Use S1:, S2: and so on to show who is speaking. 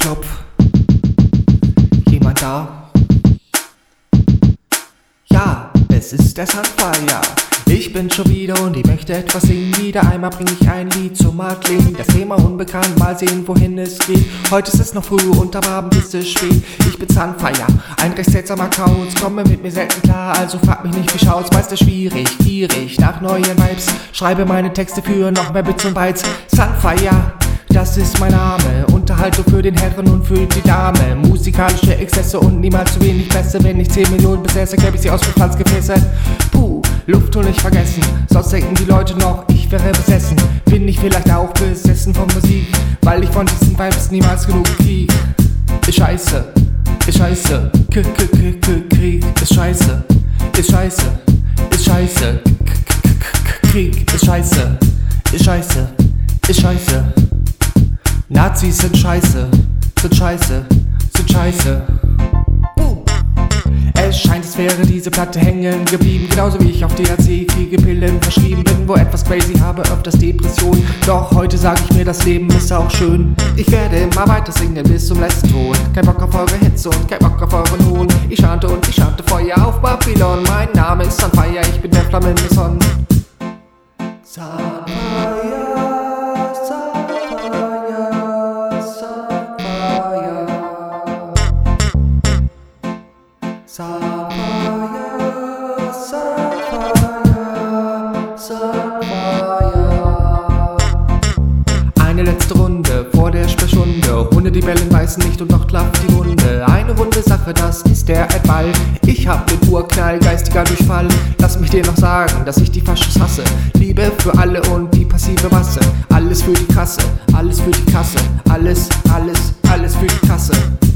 S1: klopf. Jemand da? Ja, es ist der Sunfire. Ich bin schon wieder und ich möchte etwas singen. Wieder einmal bring ich ein Lied zum Marklin. Das Thema unbekannt, mal sehen wohin es geht. Heute ist es noch früh und am Abend ist es spät. Ich bin Sunfire, ein recht seltsamer Kauz. Komme mit mir selten klar, also frag mich nicht wie schaut's. Meist ist schwierig, gierig nach neuen Vibes. Schreibe meine Texte für noch mehr Bits und Bytes. Sunfire, das ist mein Name. Unterhaltung für den Herren und für die Dame. Musikalische Exzesse und niemals zu wenig Pässe. Wenn ich 10 Millionen besäße, gäbe ich sie aus für Pflanzgefäße. Puh, Luft und nicht vergessen. Sonst denken die Leute noch, ich wäre besessen. Bin ich vielleicht auch besessen von Musik, weil ich von diesen Vibes niemals genug krieg. Ist scheiße, ist scheiße. Krieg ist scheiße, ist scheiße, ist scheiße. Krieg ist scheiße, ist scheiße, ist scheiße. Nazis sind scheiße, sind scheiße, sind scheiße. Es scheint, als wäre diese Platte hängen geblieben. Genauso wie ich auf THC kriege, Pillen verschrieben bin. Wo etwas crazy habe, öfters Depression. Doch heute sag ich mir, das Leben ist auch schön. Ich werde immer weiter singen bis zum letzten Ton. Kein Bock auf eure Hitze und kein Bock auf euren Hohn. Ich chante und ich chante Feuer auf Babylon. Mein Name ist Sunfire, ich bin der flammende Sonne. Eine letzte Runde vor der Sprechstunde. Hunde, die bellen, beißen nicht und doch klappt die Wunde. Eine runde Sache, das ist der Erdball. Ich hab den Urknall, geistiger Durchfall. Lass mich dir noch sagen, dass ich die Faschos hasse. Liebe für alle und die passive Masse. Alles für die Kasse, alles für die Kasse. Alles für die Kasse.